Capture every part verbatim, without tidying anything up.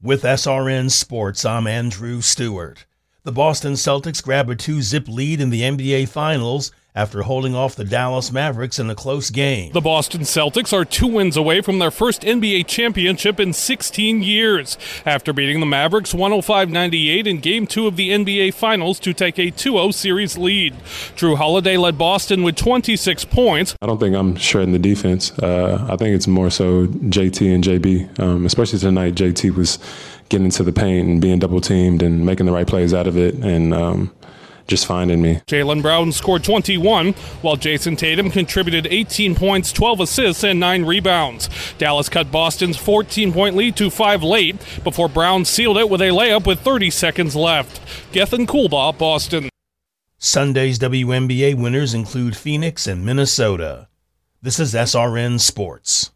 With S R N Sports, I'm Andrew Stewart. The Boston Celtics grab a two-zip lead in the N B A Finals after holding off the Dallas Mavericks in a close game. The Boston Celtics are two wins away from their first N B A championship in sixteen years, after beating the Mavericks one oh five ninety-eight in Game two of the N B A Finals to take a two oh series lead. Drew Holiday led Boston with twenty-six points. I don't think I'm shredding the defense. Uh, I think it's more so J T and J B, um, especially tonight. J T was getting into the paint and being double-teamed and making the right plays out of it, and um, just finding me. Jaylen Brown scored twenty-one, while Jason Tatum contributed eighteen points, twelve assists, and nine rebounds. Dallas cut Boston's fourteen-point lead to five late before Brown sealed it with a layup with thirty seconds left. Gethin Coolbaugh, Boston. Sunday's W N B A winners include Phoenix and Minnesota. This is S R N Sports.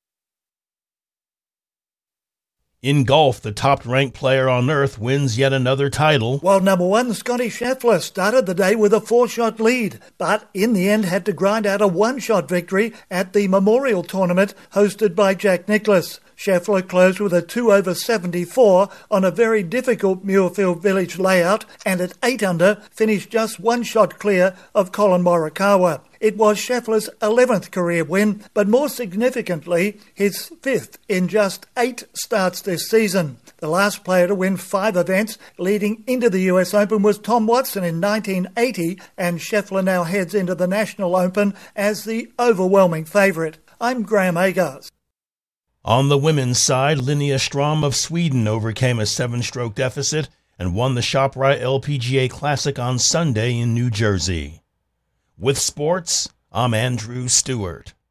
In golf, the top-ranked player on earth wins yet another title. World number one, Scotty Scheffler, started the day with a four-shot lead, but in the end had to grind out a one-shot victory at the Memorial Tournament hosted by Jack Nicklaus. Scheffler closed with a two over seventy-four on a very difficult Muirfield Village layout, and at eight under finished just one shot clear of Colin Morikawa. It was Scheffler's eleventh career win, but more significantly, his fifth in just eight starts this season. The last player to win five events leading into the U S Open was Tom Watson in nineteen eighty, and Scheffler now heads into the National Open as the overwhelming favourite. I'm Graham Agars. On the women's side, Linnea Strom of Sweden overcame a seven-stroke deficit and won the ShopRite L P G A Classic on Sunday in New Jersey. With sports, I'm Andrew Stewart.